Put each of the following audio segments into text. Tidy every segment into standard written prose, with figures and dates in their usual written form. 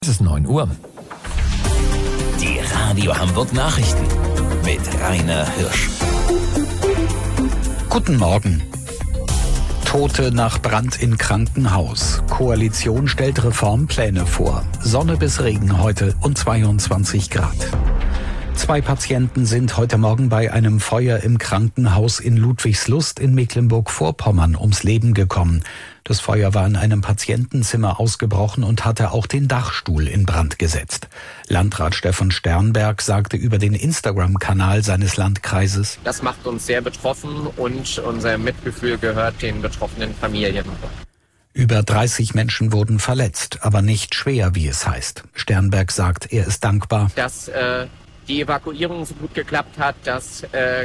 Es ist 9 Uhr. Die Radio Hamburg Nachrichten mit Rainer Hirsch. Guten Morgen. Tote nach Brand in Krankenhaus. Koalition stellt Reformpläne vor. Sonne bis Regen heute und 22 Grad. 2 Patienten sind heute Morgen bei einem Feuer im Krankenhaus in Ludwigslust in Mecklenburg-Vorpommern ums Leben gekommen. Das Feuer war in einem Patientenzimmer ausgebrochen und hatte auch den Dachstuhl in Brand gesetzt. Landrat Stefan Sternberg sagte über den Instagram-Kanal seines Landkreises: Das macht uns sehr betroffen und unser Mitgefühl gehört den betroffenen Familien. Über 30 Menschen wurden verletzt, aber nicht schwer, wie es heißt. Sternberg sagt, er ist dankbar, dass die Evakuierung so gut geklappt hat, dass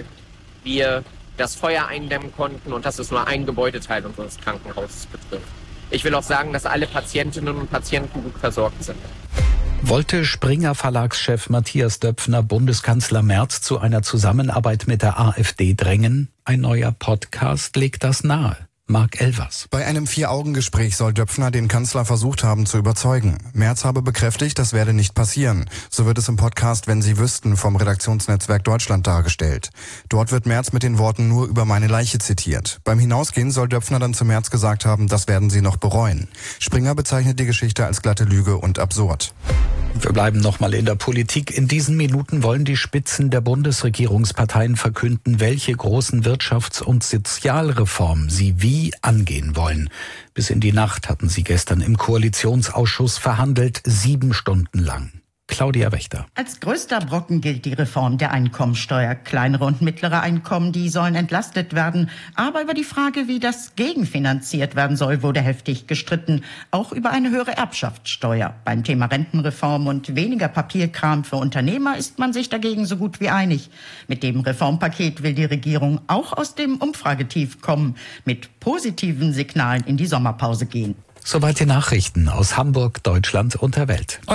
wir das Feuer eindämmen konnten und dass es nur ein Gebäudeteil unseres Krankenhauses betrifft. Ich will auch sagen, dass alle Patientinnen und Patienten gut versorgt sind. Wollte Springer Verlagschef Matthias Döpfner Bundeskanzler Merz zu einer Zusammenarbeit mit der AfD drängen? Ein neuer Podcast legt das nahe. Marc Elvers. Bei einem 4-Augen-Gespräch soll Döpfner den Kanzler versucht haben zu überzeugen. Merz habe bekräftigt, das werde nicht passieren. So wird es im Podcast Wenn Sie wüssten vom Redaktionsnetzwerk Deutschland dargestellt. Dort wird Merz mit den Worten nur über meine Leiche zitiert. Beim Hinausgehen soll Döpfner dann zu Merz gesagt haben, das werden Sie noch bereuen. Springer bezeichnet die Geschichte als glatte Lüge und absurd. Wir bleiben nochmal in der Politik. In diesen Minuten wollen die Spitzen der Bundesregierungsparteien verkünden, welche großen Wirtschafts- und Sozialreformen sie wie angehen wollen. Bis in die Nacht hatten sie gestern im Koalitionsausschuss verhandelt, 7 Stunden lang. Claudia Wächter. Als größter Brocken gilt die Reform der Einkommensteuer. Kleinere und mittlere Einkommen, die sollen entlastet werden. Aber über die Frage, wie das gegenfinanziert werden soll, wurde heftig gestritten. Auch über eine höhere Erbschaftssteuer. Beim Thema Rentenreform und weniger Papierkram für Unternehmer ist man sich dagegen so gut wie einig. Mit dem Reformpaket will die Regierung auch aus dem Umfragetief kommen, mit positiven Signalen in die Sommerpause gehen. Soweit die Nachrichten aus Hamburg, Deutschland und der Welt.